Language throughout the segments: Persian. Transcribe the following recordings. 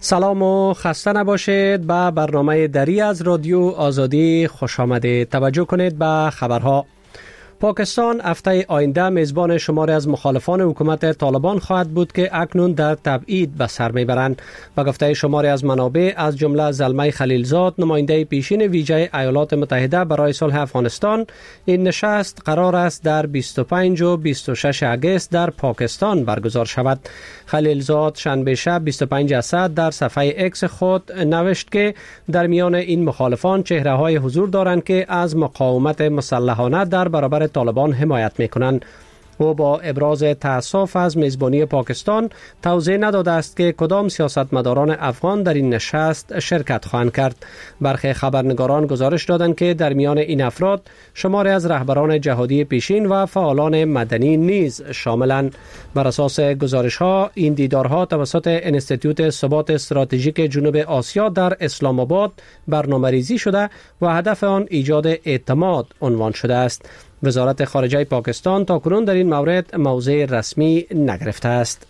سلام و خسته نباشید. به برنامه دری از رادیو آزادی خوش آمدید. توجه کنید به خبرها. پاکستان هفته آینده میزبان شماری از مخالفان حکومت طالبان خواهد بود که اکنون در تبعید به سر میبرند. به گفته شماری از منابع از جمله زلمه خلیلزاد، نماینده پیشین ویژه ایالات متحده برای صلح افغانستان، این نشست قرار است در 25 و 26 اگست در پاکستان برگزار شود. خلیلزاد شنبه شب 25 اسد در صفحه اکس خود نوشت که در میان این مخالفان چهره های حضور دارند که از مقاومت مسلحانه در برابر طالبان حمایت میکنند. او با ابراز تأسف از میزبانی پاکستان توضیح نداده است که کدام سیاستمداران افغان در این نشست شرکت خواهند کرد. برخی خبرنگاران گزارش دادند که در میان این افراد شماری از رهبران جهادی پیشین و فعالان مدنی نیز شاملند. بر اساس گزارش ها این دیدارها توسط انستیتوت ثبات استراتژیک جنوب آسیا در اسلام آباد برنامه‌ریزی شده و هدف آن ایجاد اعتماد عنوان شده است. وزارت خارجه پاکستان تاکنون در این مورد موضع رسمی نگرفته است.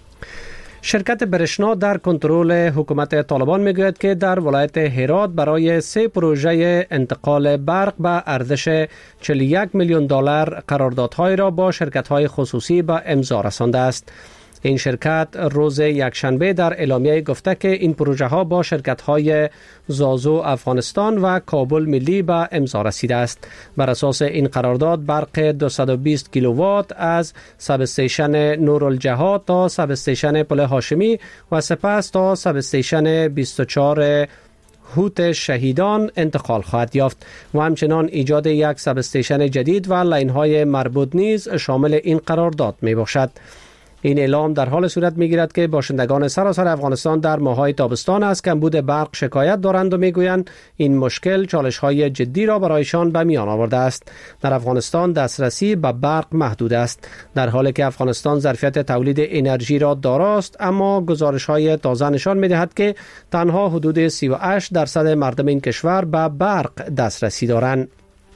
شرکت برشنا در کنترل حکومت طالبان میگوید که در ولایت هرات برای 3 پروژه انتقال برق به ارزش 41 میلیون دلار قراردادهای را با شرکت‌های خصوصی به امضا رسانده است. این شرکت روز یکشنبه در اعلامیه گفته که این پروژه ها با شرکت های زازو افغانستان و کابل ملی به امضا رسیده است. بر اساس این قرارداد برق 220 کیلووات از سب استیشن نورالجهاد تا سب استیشن پل هاشمی و سپس تا سب استیشن 24 هوت شهیدان انتقال خواهد یافت و همچنان ایجاد یک سب استیشن جدید و لاین های مربوط نیز شامل این قرارداد می باشد. این اعلام در حال صورت می‌گیرد که باشندگان سراسر افغانستان در ماه‌های تابستان از کمبود برق شکایت دارند و می‌گویند این مشکل چالش‌های جدی را برایشان به میان آورده است. در افغانستان دسترسی به برق محدود است، در حالی که افغانستان ظرفیت تولید انرژی را داراست، اما گزارش‌های تازه نشان می‌دهد که تنها حدود 38% مردم این کشور به برق دسترسی دارند.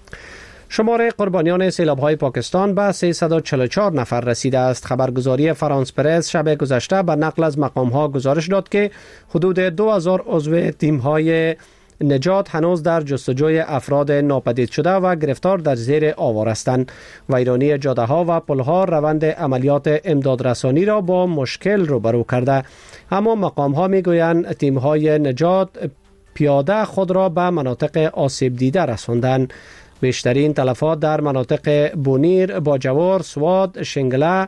شمار قربانیان سیلاب‌های پاکستان به 344 نفر رسیده است. خبرگزاری فرانس پرس شب گذشته به نقل از مقام‌ها گزارش داد که حدود 2000 عضو تیم‌های نجات هنوز در جستجوی افراد ناپدید شده و گرفتار در زیر آوار هستند. ویرانی جاده‌ها و پل‌ها روند عملیات امدادرسانی را با مشکل روبرو کرده، اما مقام‌ها می‌گویند تیم‌های نجات پیاده خود را به مناطق آسیب دیده رساندند. بیشترین تلفات در مناطق بونیر، باجوار، سواد، شنگله،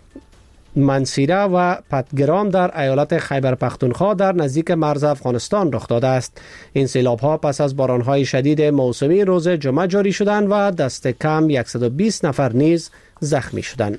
منصیره و پتگرام در ایالت خیبر پختونخوا در نزدیک مرز افغانستان رخ داده است. این سیلاب‌ها پس از باران‌های شدید موسمی روز جمعه جاری شدند و دست کم 120 نفر نیز زخمی شدند.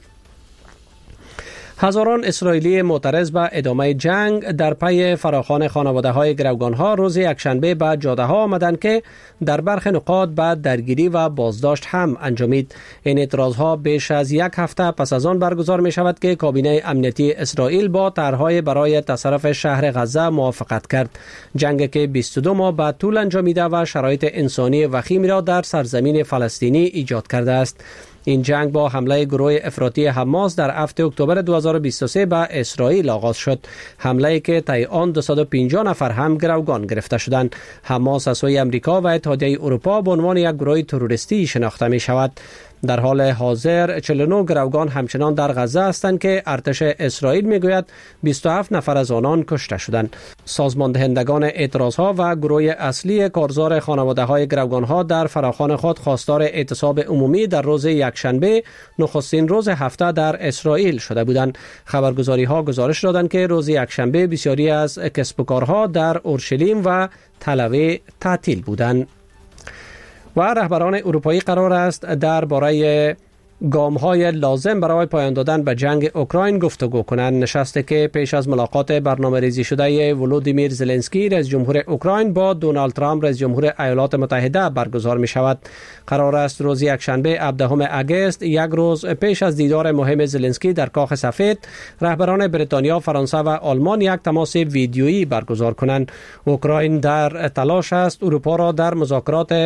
هزاران اسرائیلی معترض به ادامه جنگ در پی فراخوان خانواده‌های گروگان‌ها روز یکشنبه به جاده‌ها آمدند که در برخی نقاط به درگیری و بازداشت هم انجامید. این اعتراض‌ها بیش از یک هفته پس از آن برگزار می‌شود که کابینه امنیتی اسرائیل با طرح‌های برای تصرف شهر غزه موافقت کرد. جنگ که 22 ماه بعد طول انجامیده و شرایط انسانی وخیمی را در سرزمین فلسطینی ایجاد کرده است. این جنگ با حمله گروه افراطی حماس در 7 اکتبر 2023 به اسرائیل آغاز شد، حمله که طی آن 250 نفر هم گروگان گرفته شدند. حماس از سوی امریکا و اتحادیه اروپا به عنوان یک گروه تروریستی شناخته می شود. در حال حاضر 49 گروگان همچنان در غزه هستند که ارتش اسرائیل میگوید 27 نفر از آنان کشته شدند. سازمان دهندگان اعتراضها و گروه اصلی کارزار خانواده‌های گروگان‌ها در فراخوان خود خواستار اعتصاب عمومی در روز یکشنبه، نخستین روز هفته در اسرائیل شده بودند. خبرگزاری‌ها گزارش دادند که روز یکشنبه بسیاری از کسب و کارها در اورشلیم و تل تعطیل بودند. و رهبران اروپایی قرار است درباره گام‌های لازم برای پایان دادن به جنگ اوکراین گفتگو کنند. نشستی که پیش از ملاقات برنامه‌ریزی شده ولودیمیر زلنسکی رئیس جمهور اوکراین با دونالد ترامپ رئیس جمهور ایالات متحده برگزار می شود. قرار است روز یکشنبه 17 اگست، یک روز پیش از دیدار مهم زلنسکی در کاخ سفید، رهبران بریتانیا، فرانسه و آلمان یک تماس ویدیویی برگزار کنند. اوکراین در تلاش است اروپا را در مذاکرات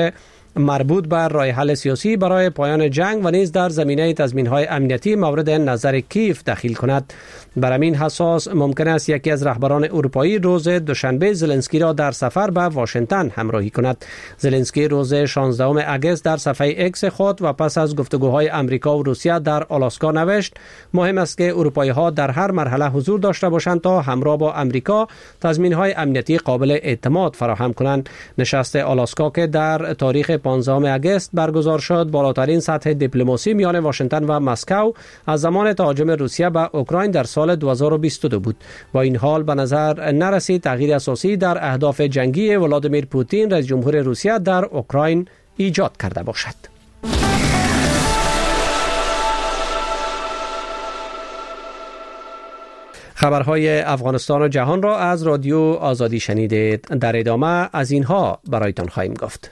مربوط بر راه حل سیاسی برای پایان جنگ و نیز در زمینه تضمین‌های امنیتی مورد نظر کیف دخیل کند. بر همین اساس ممکن است یکی از رهبران اروپایی روز دوشنبه زلنسکی را در سفر به واشنگتن همراهی کند. زلنسکی روز 16 اگست در صفحه اکس خود و پس از گفتگوهای امریکا و روسیه در آلاسکا نوشت: مهم است که اروپایی‌ها در هر مرحله حضور داشته باشند تا همراه با امریکا تضمین‌های امنیتی قابل اعتماد فراهم کنند. نشست آلاسکا که در تاریخ 15 اگست برگزار شد، بالاترین سطح دیپلماسی میان واشنگتن و مسکو از زمان تهاجم روسیه به اوکراین در سال 2022 بود. با این حال به نظر نرسید تغییر اساسی در اهداف جنگی ولادیمیر پوتین رئیس جمهور روسیه در اوکراین ایجاد کرده باشد. خبرهای افغانستان و جهان را از رادیو آزادی شنیدید. در ادامه از اینها برایتان خواهیم گفت.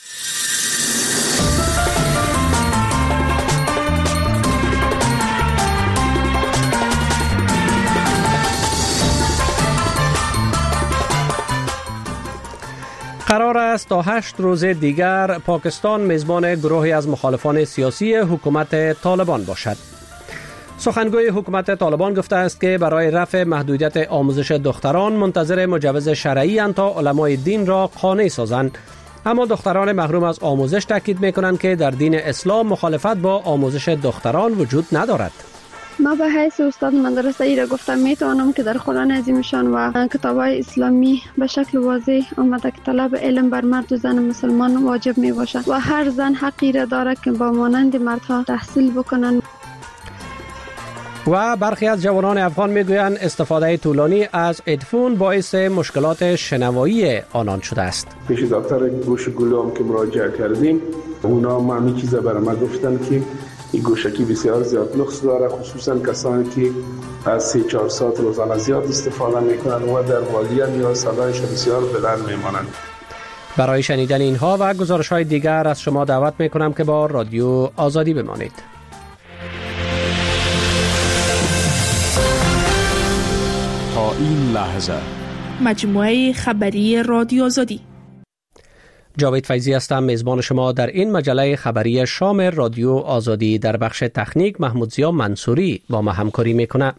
قرار است تا 8 روز دیگر پاکستان میزبان گروهی از مخالفان سیاسی حکومت طالبان باشد. سخنگوی حکومت طالبان گفته است که برای رفع محدودیت آموزش دختران منتظر مجوز شرعی اند تا علمای دین را قانع سازند. اما دختران محروم از آموزش تاکید می‌کنند که در دین اسلام مخالفت با آموزش دختران وجود ندارد. ما به حیث استاد مدرسه ای را گفتم میتوانم که در قرآن عظیمشان و کتاب‌های اسلامی به شکل واضح آمده که طلب علم بر مرد و زن مسلمان واجب می باشد و هر زن حقی را دارد که با مانند مردها تحصیل بکنند. و برخی از جوانان افغان میگویند استفاده طولانی از هدفون باعث مشکلات شنوایی آنان شده است. پیش دکتر گوش گلو که مراجعه کردیم، اونا همین چیزا برای ما گفتن که این گوشکی بسیار زیاد نقص داره، خصوصا کسانی که از 3-4 ساعت روزانه زیاد استفاده میکنند و در والیا یا صدایش بسیار بلند میمانند. برای شنیدن اینها و گزارش‌های دیگر از شما دعوت میکنم که با رادیو آزادی بمانید. تا این لحظه مجموعه خبری رادیو آزادی. جاوید فیضی هستم، میزبان شما در این مجله خبری شام رادیو آزادی. در بخش تکنیک محمود ضیا منصوری با ما همکاری میکنه.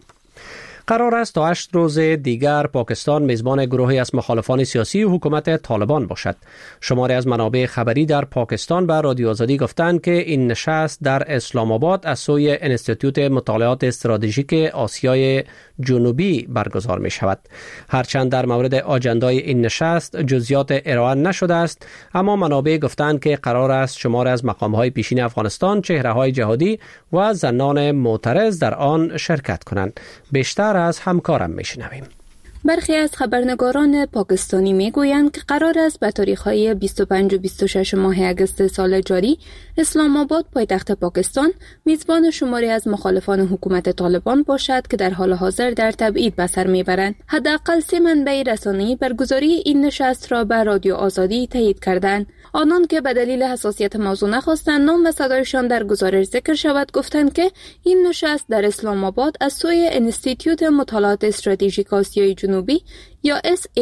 قرار است تا 8 روز دیگر پاکستان میزبان گروهی از مخالفان سیاسی حکومت طالبان باشد. شماری از منابع خبری در پاکستان به رادیو آزادی گفتند که این نشست در اسلام آباد از سوی انستیتوت مطالعات استراتژیک آسیای جنوبی برگزار می شود. هرچند در مورد آجندای این نشست جزئیات ارائه نشده است، اما منابع گفتند که قرار است شماری از مقام‌های پیشین افغانستان، چهره‌های جهادی و زنان معترض در آن شرکت کنند. بیشتر از همکارم میشنویم. برخی از خبرنگاران پاکستانی میگویند که قرار است به تاریخ‌های 25 و 26 ماه اگست سال جاری اسلام آباد پایتخت پاکستان میزبان شماری از مخالفان حکومت طالبان باشد که در حال حاضر در تبعید به سر میبرند. حداقل 3 منبع رسانه‌ای برگزاری این نشست را به رادیو آزادی تایید کردند. آنان که به دلیل حساسیت موضوع نخواستند نام و صدایشان در گزارش ذکر شود گفتند که این نشست در اسلام آباد از سوی انستیتوت مطالعات استراتژیک آسیای جنوبی یا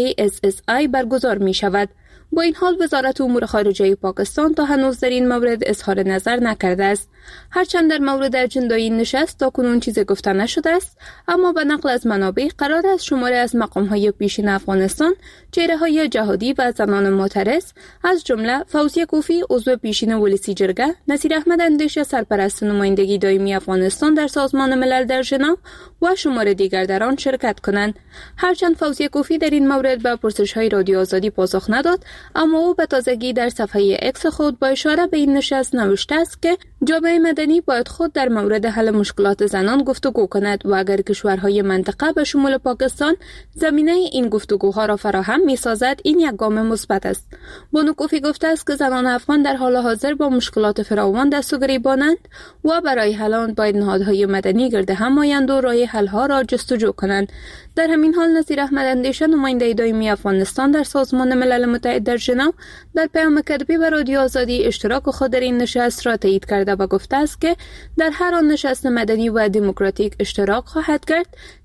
SASSI برگزار می شود. با این حال وزارت امور خارجه پاکستان تا هنوز در این مورد اظهار نظر نکرده است. هرچند در مورد اجندای این نشست تاکنون چیزی گفته نشده است، اما به نقل از منابع قرار است شماری از مقام‌های پیشین افغانستان، چهره‌های جهادی و زنان معترض از جمله فوزیه کوفی عضو پیشین ولسی جرگه، نصیر احمد اندیشه سرپرست نمایندگی دائمی افغانستان در سازمان ملل در ژنو و شمار دیگر در آن شرکت کنند. هرچند فوزیه کوفی در این مورد به پرسش‌های رادیو آزادی پاسخ نداد، اما او به تازگی در صفحه اکس خود با اشاره به این نشست نوشته است که جامعه مدنی باید خود در مورد حل مشکلات زنان گفتگو کند و اگر کشورهای منطقه به شمول پاکستان زمینه این گفتگوها را فراهم می‌سازد این یک گام مثبت است. بانو کوفی گفته است که زنان افغان در حال حاضر با مشکلات فراوان دست و گریبانند و برای حل آن باید نهادهای مدنی گرد هم آیند و راه حل‌ها را جستجو کنند. در همین حال نصیر احمد اندیشه نماینده دائمی افغانستان در سازمان ملل متحد در ژنو در پیام کتبی به رادیو آزادی اشتراک خود در این نشست را تایید کرده و گفته است که در هر آن نشست مدنی و دموکراتیک اشتراک خواهد کرد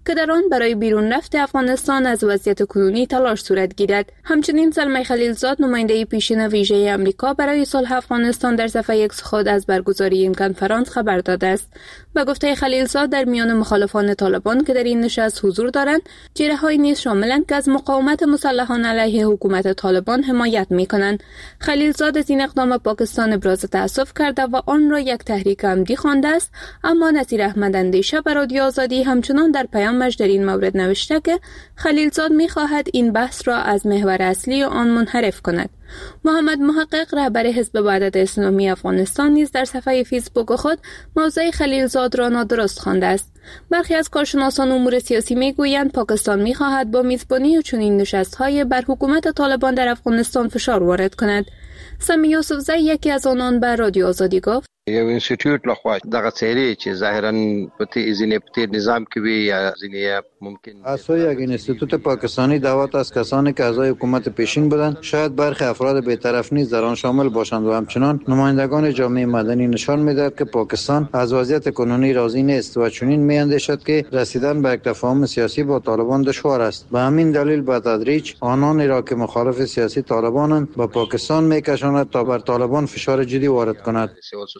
که در آن برای بیرون رفت افغانستان از وضعیت کنونی تلاش صورت گیرد. همچنین زلمه خلیلزاد نماینده پیشین ویژه آمریکا برای صلح افغانستان در صفحه اکس خود از برگزاری این کنفرانس خبر داده است. به گفته خلیلزاد در میان مخالفان طالبان که در این نشست حضور دارند، چهره‌هایی نیز شاملند که از مقاومت مسلحان علیه حکومت طالبان حمایت می‌کنند. خلیلزاد از این اقدام پاکستان ابراز تأسف کرده و آن را یک تحریک عمدی خوانده است، اما نصیر احمد اندیشه بر رادیو آزادی همچنان در پیامش در این مورد نوشته که خلیلزاد می‌خواهد این بحث را از محور اصلی آن منحرف کند. محمد محقق رهبر حزب وحدت اسلامی افغانستان نیز در صفحه فیسبوک خود موضع خلیلزاد را نادرست خوانده است. برخی از کارشناسان امور سیاسی میگویند پاکستان می‌خواهد با میزبانی چنین نشست‌های بر حکومت طالبان در افغانستان فشار وارد کند. سمی یوسفزی یکی از آنان به رادیو آزادی گفت: یو انسټیټیوټ لخوا دغه څیرې چې ظاهرا په ځینې نظام کې وي یا ځینې ممکن اساس یک انستیتوت پاکستانی دعوت از کسانی که اعضای حکومت پیشین بودند، شاید برخی افراد بی‌طرف نیز در آن شامل باشند و همچنان نمایندگان جامعه مدنی نشان می‌دهد که پاکستان از وضعیت کنونی راضی نیست و چنین می‌اندیشد که رسیدن به یک تفاهم سیاسی با طالبان دشوار است. به همین دلیل به تدریج آنانی را که مخالف سیاسی طالبانند به پاکستان می‌کشاند تا بر طالبان فشار جدی وارد کند.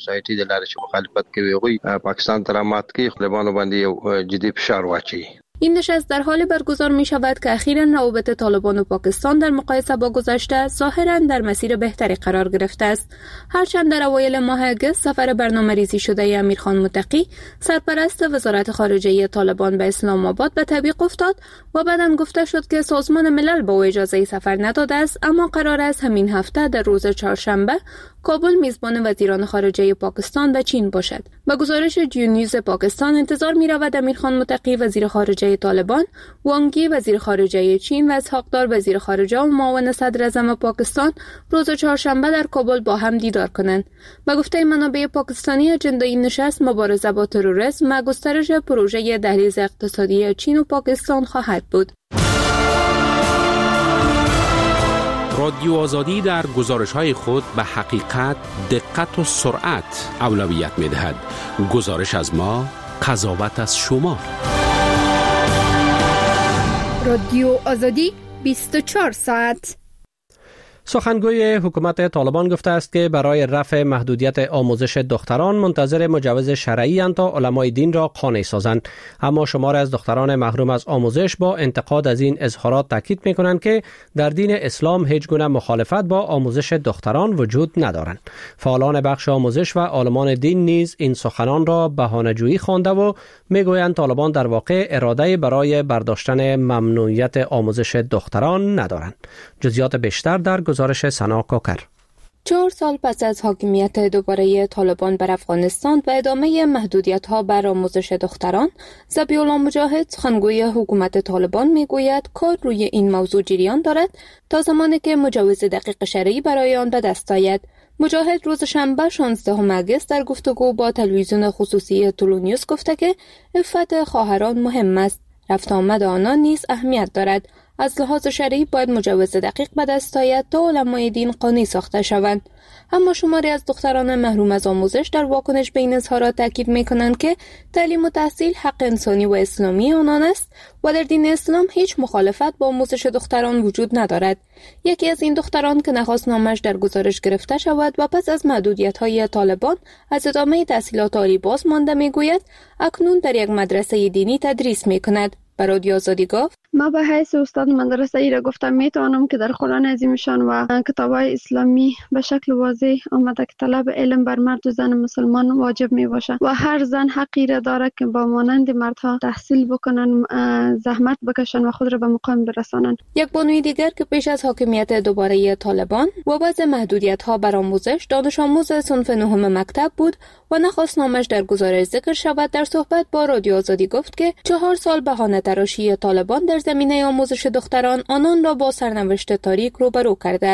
د لارې چې مخالفت کوي غوي پاکستان تر مات کې طالبانو باندې جدي فشار واچي. این نشست در حال برگزار می شود که اخیراً روابط طالبان و پاکستان در مقایسه با گذشته ظاهراً در مسیر بهتری قرار گرفته است. هرچند در اوایل ماه اگست سفر برنامه‌ریزی شده امیرخان متقی سرپرست وزارت خارجه طالبان به اسلام آباد به تعویق افتاد و بعداً گفته شد که سازمان ملل به او اجازه سفر نداده است، اما قرار است همین هفته در روز چهارشنبه کابل میزبان وزیران خارجه پاکستان و چین باشد. با گزارش جیونیوز پاکستان انتظار می رود امیرخان متقی وزیر خارجه طالبان، وانگی وزیر خارجه چین و اسحاق دار وزیر خارجه و معاون صدر اعظم پاکستان روز چهارشنبه در کابل با هم دیدار کنند. با گفته منابع پاکستانی اجنده این نشست مبارزه با تروریسم و گسترش پروژه دهلیز اقتصادی چین و پاکستان خواهد بود. رادیو آزادی در گزارش‌های خود به حقیقت، دقت و سرعت اولویت می‌دهد. گزارش از ما، قضاوت از شما. رادیو آزادی 24 ساعت. سخنگوی حکومت طالبان گفته است که برای رفع محدودیت آموزش دختران منتظر مجوز شرعی اند تا علمای دین را قانع سازند، اما شماری از دختران محروم از آموزش با انتقاد از این اظهارات تاکید می‌کنند که در دین اسلام هیچ گونه مخالفت با آموزش دختران وجود ندارند. فعالان بخش آموزش و عالمان دین نیز این سخنان را بهانه‌جویی خوانده و میگویند طالبان در واقع اراده برای برداشتن ممنوعیت آموزش دختران ندارند. جزئیات بیشتر در گزارش سنا کوکر. 4 سال پس از حاکمیت دوباره طالبان بر افغانستان و ادامه محدودیت‌ها بر آموزش دختران، ذبیح الله مجاهد سخنگوی حکومت طالبان میگوید کار روی این موضوع جریان دارد تا زمانی که مجوز دقیق شرعی برای آن به دست آید. مجاهد روز شنبه 16 اگست در گفتگو با تلویزیون خصوصی تولونیوس گفته که عفت خواهران مهم است. رفت آمد آنان نیز اهمیت دارد. از لحاظ شرعی باید مجوز دقیق به دست آید تا علمای دین قانع ساخته شوند. اما شماری از دختران محروم از آموزش در واکنش به این اظهارات تاکید می‌کنند که تعلیم و تحصیل حق انسانی و اسلامی آنان است و در دین اسلام هیچ مخالفت با آموزش دختران وجود ندارد. یکی از این دختران که نخواست نامش در گزارش گرفته شود و پس از محدودیت‌های طالبان از ادامه تحصیلات عالی باز مانده می‌گوید اکنون در یک مدرسه دینی تدریس می‌کند. برای رادیو آزادی گفت: ما به حیث استاد مدرسه ای را گفتم میتوانم که در قرآن عظیمشان و کتاب‌های اسلامی به شکل واضح آمده که طلب علم بر مرد و زن مسلمان واجب می باشد و هر زن حقی را دارد که با مانند مردها تحصیل بکنن، زحمت بکشن و خود را به مقام برسانند. یک بانوی دیگر که پیش از حاکمیت دوباره طالبان و وضع محدودیت‌ها بر آموزش دانش آموز صنف نهم مکتب بود و نخواست نامش در گزارش ذکر شود، در صحبت با رادیو آزادی گفت که 4 سال بهانه تراشی طالبان در زمینه آموزش دختران آنان را با سرنوشت تاریک روبرو کرده است.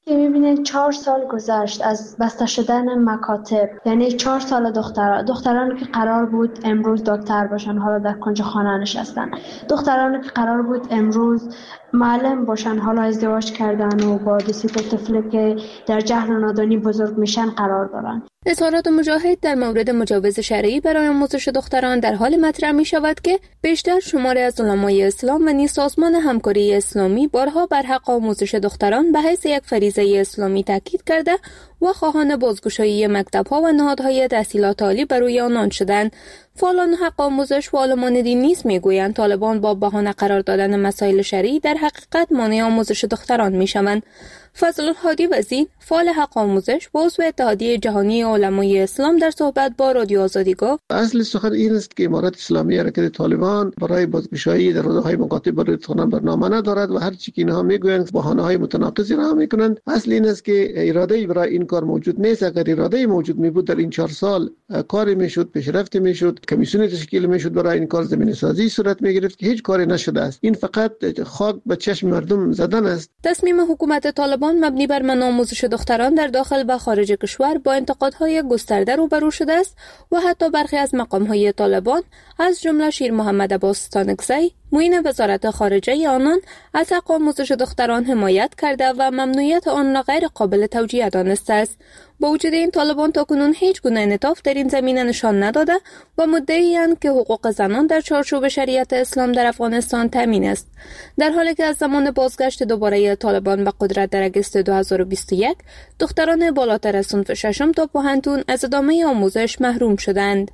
که میبینید 4 سال گذشت از بسته شدن مکاتب، یعنی 4 سال دخترانی که قرار بود امروز دکتر باشن حالا در کنج خانه نشستن، دخترانی که قرار بود امروز معلم باشن حالا ازدواج کردن و با 2 طفلی که در جهل و نادانی بزرگ میشن قرار دارن. اظهارات مجاهد در مورد مجوز شرعی برای آموزش دختران در حال مطرح می شود که بیشتر شماری از علمای اسلام و نیز سازمان همکاری اسلامی بارها بر حق آموزش دختران به حیث یک فریضه اسلامی تاکید کرده و خواهان بازگشایی مکتب‌ها و نهادهای تحصیلات عالی بر روی آنان شدند. فعالان حق آموزش و علمان دین نیز میگویند طالبان با بهانه قرار دادن مسائل شرعی در حقیقت مانع آموزش دختران میشوند. فضل الهادی وزیر، فعال حق آموزش و عضو اتحادیه جهانی علمای اسلام در صحبت با رادیو آزادی گفت: اصل سخن این است که امارت اسلامی حرکت طالبان برای بازگشایی در حوزه‌های مکاتب برای دختران برنامه ندارد و هر چی که اینها میگویند بهانه‌های متناقضی را میکنند. اصل این است که اراده برای این کار موجود نیست. اگر اراده موجود می بود در این 4 سال کاری میشد، پیشرفت میشد، کمیسیون تشکیل میشد برای این کار زمینه سازی صورت میگرفت که هیچ کاری نشده است. این فقط خاک به چشم مردم زدن است. تصمیم حکومت طالبان مبنی بر منع آموزش دختران در داخل و خارج کشور با انتقادهای گسترده روبرو شده است و حتی برخی از مقام‌های طالبان از جمله شیر محمد عباس ستانکزی، معین وزارت خارجه آنان، از حق آموزش دختران حمایت کرده و ممنوعیت آن را غیر قابل توجیه دانسته است. با وجود این طالبان تاکنون هیچ گونه انعطاف در این زمینه نشان نداده و مدعی‌اند که حقوق زنان در چارچوب شریعت اسلام در افغانستان تامین است، در حالی که از زمان بازگشت دوباره طالبان به قدرت در اگست 2021 دختران بالاتر از صنف ششم تا پوهنتون از ادامه آموزش محروم شدند.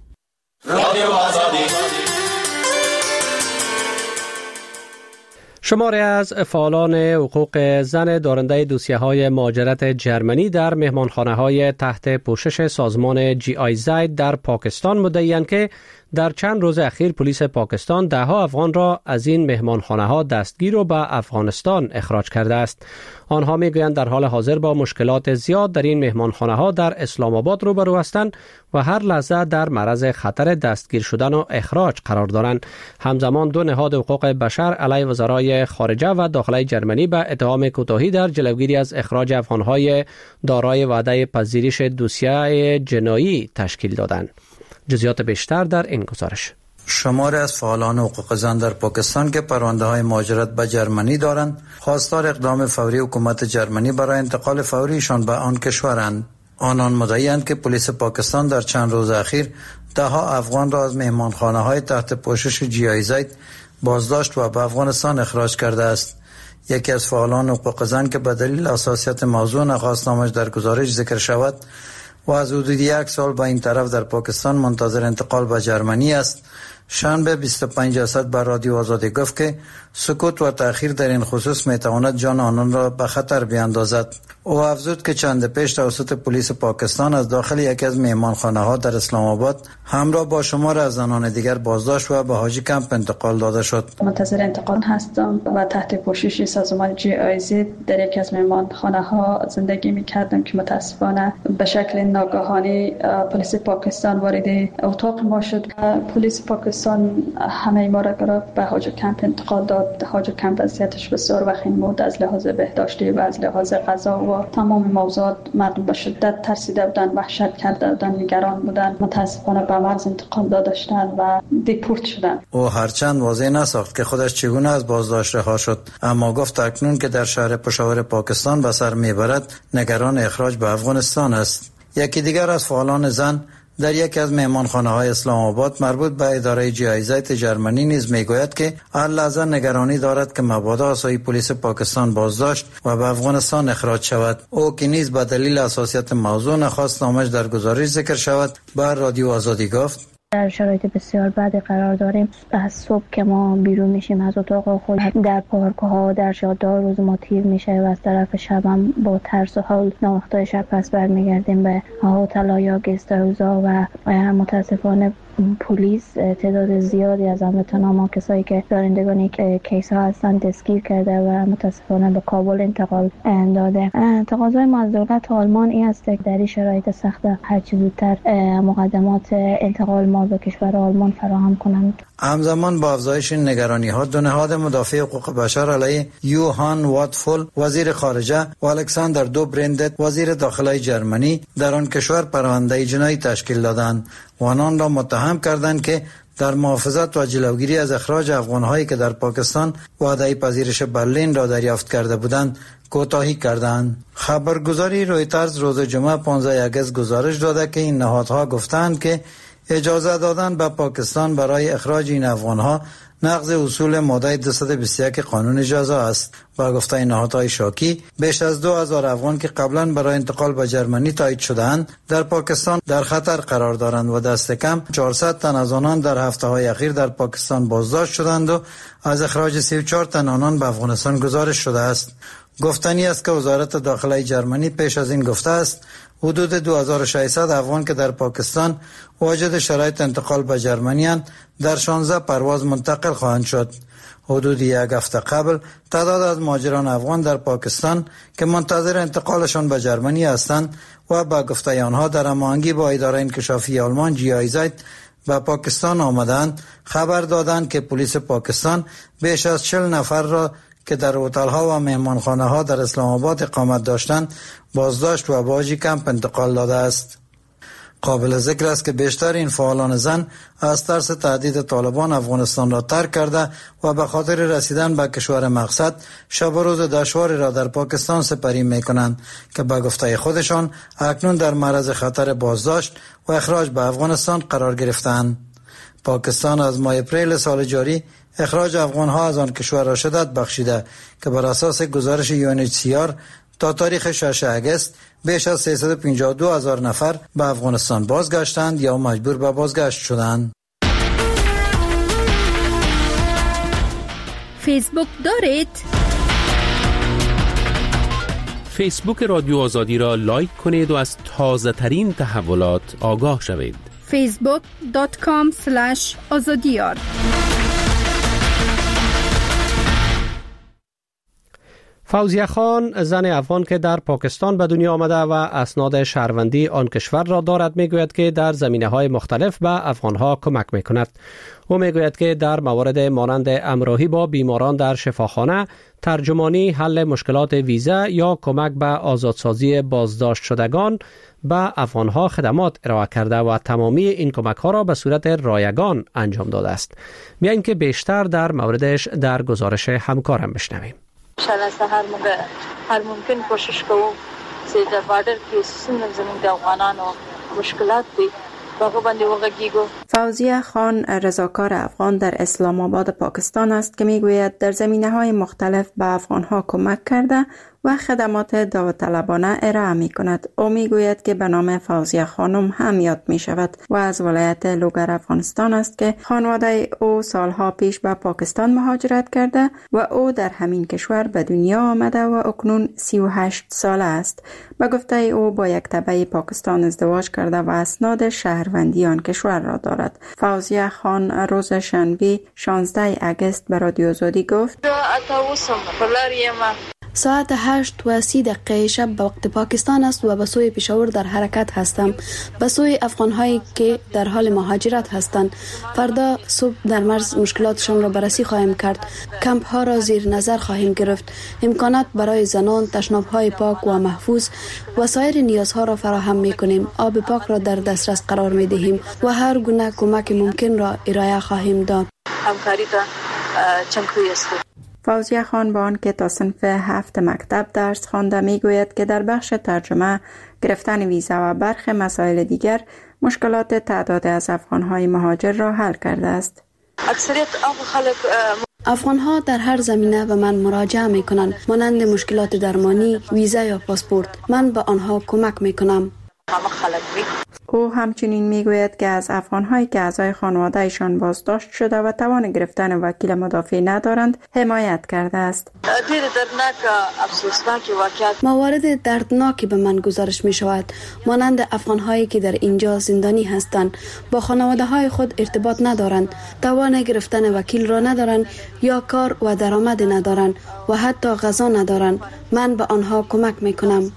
شماری از فعالان حقوق زن دارنده دوسیه‌های مهاجرت جرمنی در مهمانخانه‌های تحت پوشش سازمان GIZ در پاکستان مدعی‌اند که در چند روز اخیر پلیس پاکستان 10 افغان را از این مهمانخانه‌ها دستگیر و به افغانستان اخراج کرده است. آنها میگویند در حال حاضر با مشکلات زیاد در این مهمانخانه‌ها در اسلام آباد روبرو هستند و هر لحظه در معرض خطر دستگیر شدن و اخراج قرار دارند. همزمان 2 نهاد حقوق بشر علیه وزرای خارجه و داخلی جرمنی به اتهام کوتاهی در جلوگیری از اخراج افغان‌های دارای وعده پذیرش دوسیه جنایی تشکیل دادند. جزئیات بیشتر در این گزارش. شماری از فعالان حقوق زن در پاکستان که پرونده‌های مهاجرت به جرمنی دارند، خواستار اقدام فوری حکومت جرمنی برای انتقال فوریشان به آن کشورند. آنان مدعی‌اند که پلیس پاکستان در چند روز اخیر 10 افغان را از مهمانخانه‌های تحت پوشش GIZ بازداشت و به افغانستان اخراج کرده است. یکی از فعالان حقوق زن که به دلیل حساسیت موضوع نخواست نامش در گزارش ذکر شود و از حدود 1 سال به این طرف در پاکستان منتظر انتقال به جرمنی است، شنبه 25 اسد بر رادیو آزادی گفت که سکوت و تأخیر در این خصوص میتواند جان آنان را به خطر بیاندازد. او افزود که چند پیش توسط پلیس پاکستان از داخل یکی از مهمانخانه‌ها در اسلام آباد همراه با شمار از زنان دیگر بازداشت و به حاجی کمپ انتقال داده شد. منتظر انتقال هستم و تحت پوشش سازمان GIZ در یکی از مهمانخانه‌ها زندگی می‌کردم که متاسفانه به شکل ناگهانی پلیس پاکستان وارد اتاق ما شد. پلیس پاکستان همه ما را گرفت به حاجی کمپ انتقال داد. حاجی کمپ وضعیتش بسیار وخیم بود، از لحاظ بهداشتی و از لحاظ غذا و تمام موضوعات مردم به شدت ترسیده بودن، وحشت کرده بودن، نگران بودن. متاسفانه به مرز انتقال داده شدند و دیپورت شدند. او هرچند واضح نساخت که خودش چگونه از بازداشت رها شد، اما گفت اکنون که در شهر پشاور پاکستان به سر میبرد نگران اخراج به افغانستان است. یکی دیگر از فعالان زن در یکی از مهمانخانه‌های اسلام آباد مربوط به اداره GIZ جرمنی نیز میگوید که هر لحظه نگرانی دارد که مبادا آسایی پلیس پاکستان بازداشت و به افغانستان اخراج شود. او که نیز به دلیل حساسیت موضوع نخواست نامش در گزارش ذکر شود، بر رادیو آزادی گفت: در شرایط بسیار بدی قرار داریم. از صبح که ما بیرون میشیم از اتاق خود در پارک ها در جاده روز ما تیر میشه و از طرف شب هم با ترس و حال ناوقتای شب پس برمیگردیم به هتل یا گست هاوس و متاسفانه پلیس تعداد زیادی از هموطنان کسایی که دارندگان کیس ها هستن دستگیر کرده و متاسفانه به کابل انتقال داده. تقاضای ما از دولت آلمان این است که در این شرایط سخت هرچه زودتر مقدمات انتقال ما به کشور آلمان فراهم کنند. همزمان با افزایش نگرانی ها، دو نهاد مدافع حقوق بشر علیه یوهان واتفول وزیر خارجه و الکساندر دوبرندت وزیر داخلی جرمنی در آن کشور پرونده جنایی تشکیل دادند و آنان را متهم کردند که در محافظت و جلوگیری از اخراج افغان‌هایی که در پاکستان وعده پذیرش برلین را دریافت کرده بودند کوتاهی کردند. خبرگزاری رویترز روز جمعه 15 اگست گزارش داده که این نهادها گفتند که اجازه دادن به پاکستان برای اخراج این افغان‌ها نقض اصول ماده 221 قانون جزا است. با گفته نهادهای شاکی، بیش از 2000 افغان که قبلا برای انتقال به جرمنی تایید شده‌اند در پاکستان در خطر قرار دارند و دست کم 400 تن از آنان در هفته‌های اخیر در پاکستان بازداشت شدند و از اخراج 34 تن آنان به افغانستان گزارش شده است. گفتنی است که وزارت داخلی جرمنی پیش از این گفته است حدود 2600 افغان که در پاکستان واجد شرایط انتقال به جرمنی اند در 16 پرواز منتقل خواهند شد. حدود یک هفته قبل تعداد از مهاجران افغان در پاکستان که منتظر انتقالشان به جرمنی هستند و با گفته آنها در هماهنگی با اداره انکشافی آلمان GIZ به پاکستان آمدند، خبر دادند که پلیس پاکستان بیش از 40 نفر را که در هتل‌ها و مهمانخانه‌ها در اسلام آباد اقامت داشتند بازداشت و باجی کمپ انتقال داده است. قابل ذکر است که بیشتر این فعالان زن از ترس تهدید طالبان افغانستان را ترک کرده و به خاطر رسیدن به کشور مقصد شب و روز دشواری را در پاکستان سپری می‌کنند که به گفته خودشان اکنون در معرض خطر بازداشت و اخراج به افغانستان قرار گرفتند. پاکستان از ماه اپریل سال جاری اخراج افغان‌ها از آن کشور را شدت بخشیده که بر اساس گزارش UNHCR تا تاریخ 6 اگست بیش از 352,000 نفر به افغانستان بازگشتند یا مجبور به بازگشت شدند. فیسبوک دارید؟ فیسبوک رادیو آزادی را لایک کنید و از تازه ترین تحولات آگاه شوید. facebook.com/azadiyar فوزیه خان، زن افغان که در پاکستان به دنیا آمده و اسناد شهروندی آن کشور را دارد، میگوید که در زمینه‌های مختلف به افغانها کمک میکند. او میگوید که در موارد مانند همراهی با بیماران در شفاخانه، ترجمانی، حل مشکلات ویزا یا کمک به آزادسازی بازداشت شدگان به افغانها خدمات ارائه کرده و تمامی این کمک‌ها را به صورت رایگان انجام داده است. بیایید که بیشتر در موردش در گزارش همکارم بشنویم. شاید هر ممکن کوشش کوو چې د بارډر کې څنګه زموږ د افغانانو مشکلات دي باغ باندې وغږیږو. فوزیه خان، رضاکار افغان در اسلام آباد پاکستان است که میگوید در زمینه‌های مختلف به افغانها کمک کرده و خدمات داوطلبانه ارائه می کند. او می گوید که به نام فوزیه خانم هم یاد می شود و از ولایت لوگر افغانستان است که خانواده او سالها پیش به پاکستان مهاجرت کرده و او در همین کشور به دنیا آمده و اکنون 38 ساله است. به گفته او با یک تبع پاکستان ازدواج کرده و اسناد شهروندی آن کشور را دارد. فوزیه خان روز شنبه 16 اگست به رادیو آزادی گفت: ساعت 8:30 شب به وقت پاکستان است و به سوی پشاور در حرکت هستم، به سوی افغان‌هایی که در حال مهاجرت هستند. فردا صبح در مرز مشکلاتشان را بررسی خواهیم کرد، کمپ ها را زیر نظر خواهیم گرفت، امکانات برای زنان، تشناب‌های پاک و محفوظ و سایر نیازها را فراهم می‌کنیم. آب پاک را در دسترس قرار می‌دهیم و هر گونه کمک ممکن را ارائه خواهیم داد. همکاری را چنگوی است. فوزیه خان با آنکه تا صنف 7 مکتب درس خوانده میگوید که در بخش ترجمه، گرفتن ویزا و برخی مسائل دیگر مشکلات تعداد از افغان‌های مهاجر را حل کرده است. اکثریت افغان‌ها در هر زمینه به من مراجعه می‌کنند، مانند مشکلات درمانی، ویزا یا پاسپورت. من به آنها کمک می‌کنم. او همچنین میگوید که از افغان‌هایی که اعضای خانواده‌شان بازداشت شده و توان گرفتن وکیل مدافع ندارند حمایت کرده است. دیر دردناک افسوسناک واقعیت موارد دردناکی به من گزارش می شود، مانند افغان‌هایی که در اینجا زندانی هستند، با خانواده‌های خود ارتباط ندارند، توان گرفتن وکیل را ندارند یا کار و درآمد ندارند و حتی غذا ندارند. من به آنها کمک میکنم.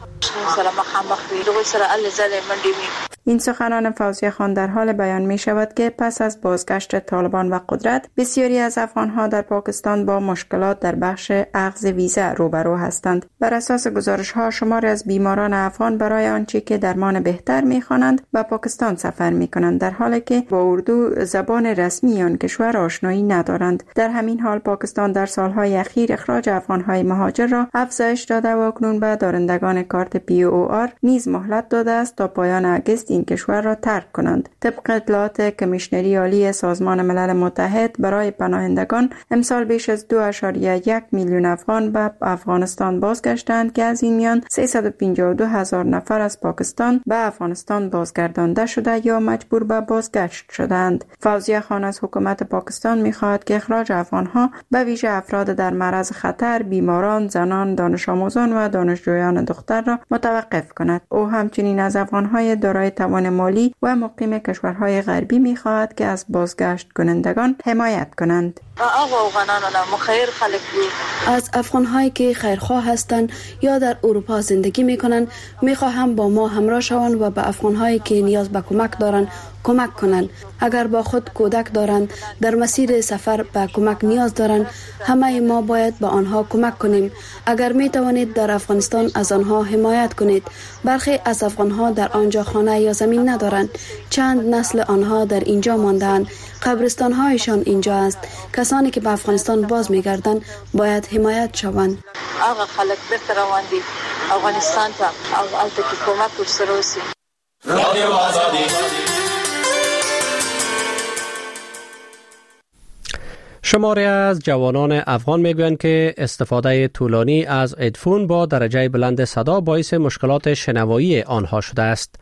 این سخنان فوزیه خان در حال بیان می شود که پس از بازگشت طالبان و قدرت بسیاری از افغان‌ها در پاکستان با مشکلات در بخش اخذ ویزا روبرو هستند. بر اساس گزارش‌ها شماری از بیماران افغان برای آنچه که درمان بهتر می‌خوانند به پاکستان سفر می‌کنند، در حالی که با اردو زبان رسمی آن کشور آشنایی ندارند. در همین حال پاکستان در سال‌های اخیر اخراج افغان‌های مهاجر را افزایش داده و اکنون به دارندگان کارت POR نیز مهلت داده است تا پایان اگست این کشور را ترک کنند. طبق اطلاعات کمیشنری عالی سازمان ملل متحد برای پناهندگان، امسال بیش از 2.1 میلیون افغان به افغانستان بازگشتند که از این میان 352,000 نفر از پاکستان به افغانستان بازگردانده شده یا مجبور به بازگشت شدند. فوزیه خان از حکومت پاکستان می‌خواهد که اخراج افغان‌ها به ویژه افراد در معرض خطر، بیماران، زنان، دانش آموزان و دانشجویان دختر را متوقف کند. او همچنین از افغان‌های دارای توان مالی و مقیم کشورهای غربی می‌خواهد که از بازگشت کنندگان حمایت کنند. از افغان‌هایی که خیرخواه هستند یا در اروپا زندگی می‌کنند می‌خواهم با ما همراه شوند و به افغان‌هایی که نیاز به کمک دارند کمک کنند. اگر با خود کودک دارند، در مسیر سفر به کمک نیاز دارند، همه ما باید به آنها کمک کنیم. اگر می توانید در افغانستان از آنها حمایت کنید. برخی از افغانها در آنجا خانه یا زمین ندارند. چند نسل آنها در اینجا مانده‌اند. قبرستان‌هایشان اینجا است. کسانی که به افغانستان باز می‌گردند باید حمایت شوند. هغه خلک بیرته روان دي افغانستان ته او هلته کې کومک ورسره وشي. رادیو آزادی. شماری از جوانان افغان میگویند که استفاده طولانی از هدفون با درجه بلند صدا باعث مشکلات شنوایی آنها شده است.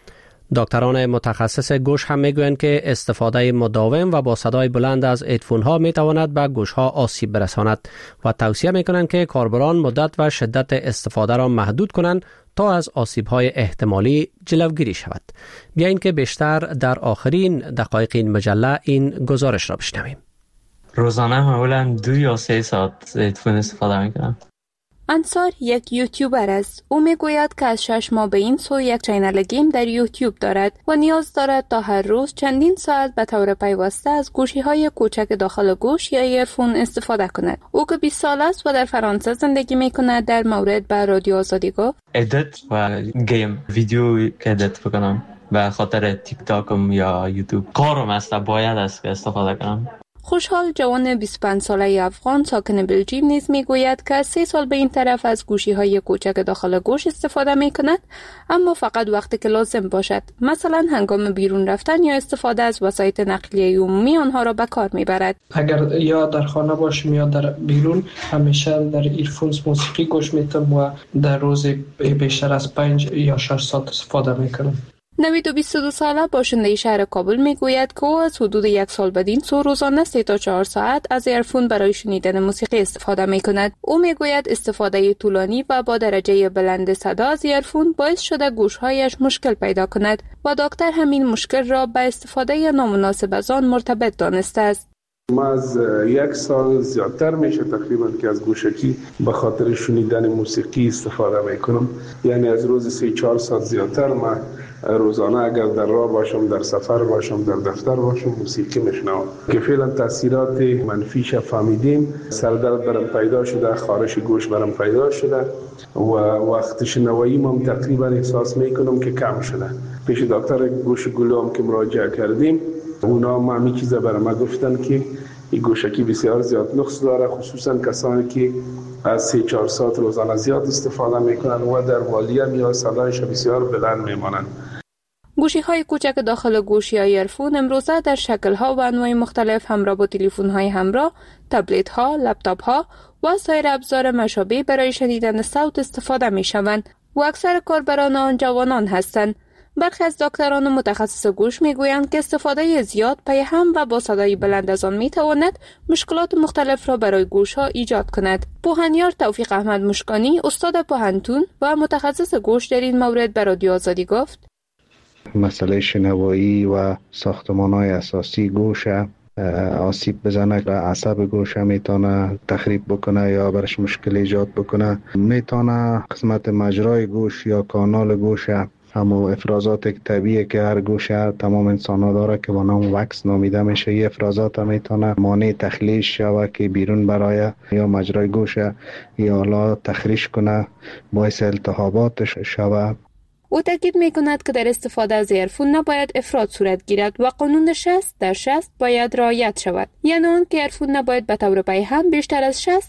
دکتران متخصص گوش هم میگویند که استفاده مداوم و با صدای بلند از هدفون ها میتواند به گوش ها آسیب برساند و توصیه میکنند که کاربران مدت و شدت استفاده را محدود کنند تا از آسیب های احتمالی جلوگیری شود. بیایید که بیشتر در آخرین دقایق این مجله این گزارش را بشنویم. روزانه معمولا 2 یا 3 ساعت هدفون استفاده میکنم. انصار یک یوتیوبر است. او میگوید که از 6 ماه به این سو یک چینل گیم در یوتیوب دارد و نیاز دارد تا هر روز چندین ساعت به طور پیوسته از گوشی‌های کوچک داخل گوش یا ایرفون استفاده کند. او که 20 سال است و در فرانسه زندگی میکند در مورد به رادیو آزادی گفت: ادیت و گیم ویدیو که ادیت بکنم به خاطر تیک تاکم یا یوتیوب کارم است باید است که استفاده کنم. خوشحال جوان 25 ساله افغان ساکن بلژیم نیز میگوید که 3 سال به این طرف از گوشی‌های کوچک داخل گوش استفاده میکند، اما فقط وقتی که لازم باشد، مثلا هنگام بیرون رفتن یا استفاده از وسایل نقلیه عمومی آنها را به کار میبرد. اگر یا در خانه باشم یا در بیرون همیشه در ایرفونز موسیقی گوش میتم و در روز بیشتر از 5 یا 6 ساعت استفاده میکنم. نوید و 22 ساله باشنده شهر کابل میگوید که او از حدود 1 سال بدین سو روزانه 3 تا 4 ساعت از ایرفون برای شنیدن موسیقی استفاده میکند. او میگوید استفاده طولانی و با درجه بلند صدا از ایرفون باعث شده گوشهایش مشکل پیدا کند و دکتر همین مشکل را به استفاده نامناسب از آن مرتبط دانسته است. ما از 1 سال زیادتر میشه تقریبا که از گوشکی به خاطر شنیدن موسیقی استفاده میکنم. یعنی از روز 3-4 ساعت زیادتر ما روزانه اگر در راه باشم، در سفر باشم، در دفتر باشم موسیقی میشنوم که فعلا تاثیرات منفیش فهمیدیم. سردرد برام پیدا شده، خارش گوش برام پیدا شده و وقت شنوایی ما تقریبا احساس میکنم که کم شده. پیش دکتر گوش گلو هم که مراجعه کردیم، اونا هم همین چیزا برام گفتن که این گوشکی بسیار زیاد نقص داره، خصوصا کسانی که از 3-4 ساعت روزانه زیاد استفاده میکنن و در والیم یا صدایش بسیار بلند میمانند. گوشی‌های کوچک داخل گوش یا ایرفون امروزه در شکل‌ها و انواع مختلف همراه با تلفن‌های همراه، تبلت‌ها، لپتاپ‌ها و سایر ابزار مشابه برای شنیدن صوت استفاده می‌شوند و اکثر کاربران آن جوانان هستند. برخی از دکتران متخصص گوش میگویند که استفاده زیاد پیهم و با صدای بلند از آن میتواند مشکلات مختلف را برای گوش ها ایجاد کند. پوهنیار توفیق احمد مشکانی، استاد پوهنتون و متخصص گوش، در این مورد به رادیو آزادی گفت: مسئله شنوایی و ساختمان‌های اساسی گوش آسیب بزنه و عصب گوش میتونه تخریب بکنه یا برش مشکل ایجاد بکنه. میتونه قسمت مجرای گوش یا کانال گوش، همو افرازات طبیعی که هر گوش تمام انسان ها داره که با نام وکس نامیده میشه، این افرازات میتونه مانع تخلیش شوه که بیرون برای یا مجرای گوش یا حالا تخریش کنه، باعث التهابات شوه. او تاکید میکند که در استفاده از ایرفون نباید افراط صورت گیرد و قانون 60/60 باید رعایت شود، یعنی آن که ایرفون نباید به طور پیهم بیشتر از 60